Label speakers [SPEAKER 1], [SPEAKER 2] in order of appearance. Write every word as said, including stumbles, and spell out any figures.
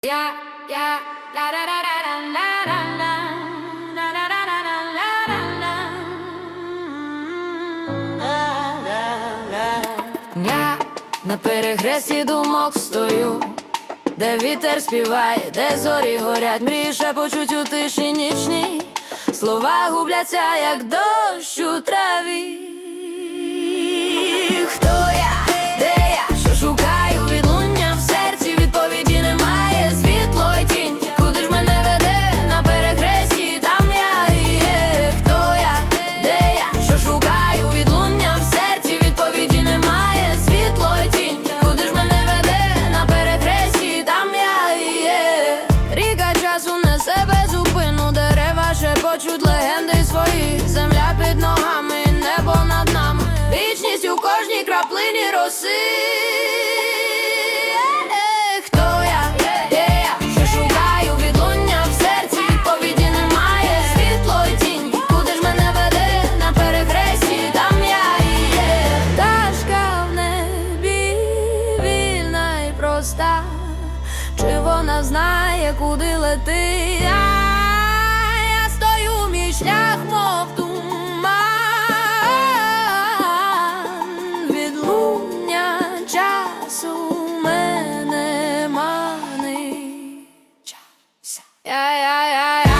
[SPEAKER 1] Я, я, ла ла ла ла ла ла ла ла ла ла ла ла. Я на перехресті думок стою, де вітер співає, де зорі горять, мрії шепочуть у тиші нічній, слова губляться, як дощ у траві. Хто я? Де я? Що шукаю? Відлуння в серці, відповіді немає. Світло й тінь, куди ж мене веде? На перехресті, там я і є. Хто я? Де я? Що шукаю? Відлуння в серці, відповіді немає. Світло й тінь, куди ж мене веде? На перехресті, там я і є. Ріка часу несе без зупину, дерева шепочуть легенди свої. Земля під ногами, небо над нами, вічність у кожній краплині роси. Е, хто я? Де я? Що шукаю? Відлуння в серці, відповіді немає. Світло й тінь, куди ж мене веде? На перехресті, там я і є. Пташка в небі, вільна й проста, чи вона знає, куди летить? Я стою, мій шлях, мов туман. Відлуння часу мене манить. Я, я, я, я.